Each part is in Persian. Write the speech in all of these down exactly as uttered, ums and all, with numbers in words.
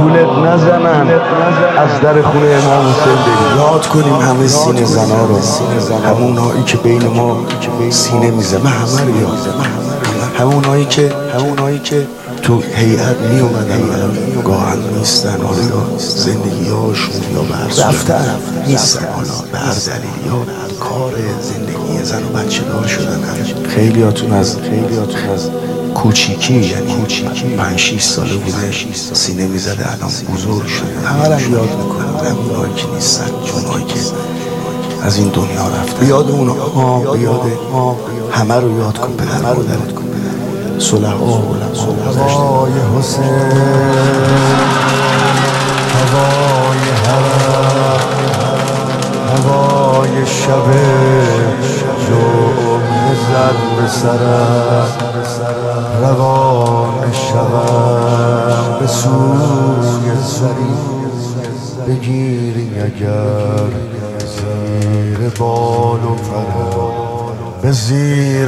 گولت نزنن از در خونه امام حسین بریم. یاد کنیم همه سینه زنا رو، همونایی که بین ما سینه میزنن، همه رو یاد، همونایی که همونایی که تو هیئت می اومدن و گاهن نیستن، حالا زندگی هاشون یا به رفتن نیستن، حالا به هر دلیل یا کار زندگی زن و بچه دار شدن. خیلیاتون از خیلیاتون از کوچیکی، یعنی کوچیکی پنج شیش ساله بوده سینه میزده، الان بزرگ شده. همه رو یاد میکنم، اونایی که نیستن، اونایی که از این دنیا رفتن. بیاد اونا، بیاد همه رو یاد کن، پدر مادرت کن، صلحا و هوای حسین، هوای حرم، هوای شب جمعه زد به سرم، روان شوم به سوی سری، بگیری اگر زیر بال و فرم، به زیر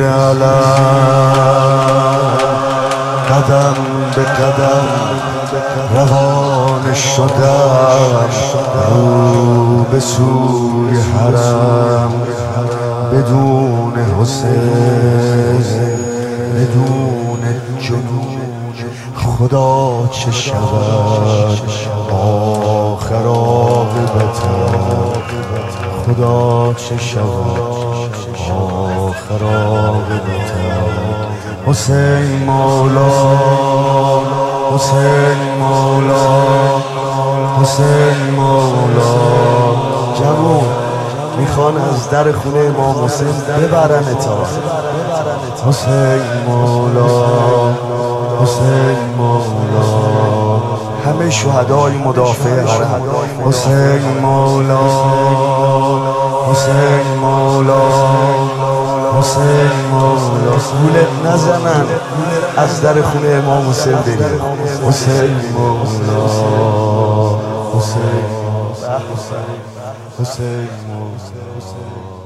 علم قدم به قدم روان شدم، رو به سوی حرم بدون حسین، بدون جنون خدا چه شود آخر عاقبتم، خدا چه شود آخر عاقبتم. حسین مولا، حسین مولا، حسین مولا. جوون میخوان از در خونه امام حسین ببرن تا حسین مولا، حسین مولا. همه شهدای مدافع حرم، حسین مولا، حسین مولا، حسین مولا. گولت نزنن از در خونه امام حسین بریم. حسین مولا، حسین، حسین مولا.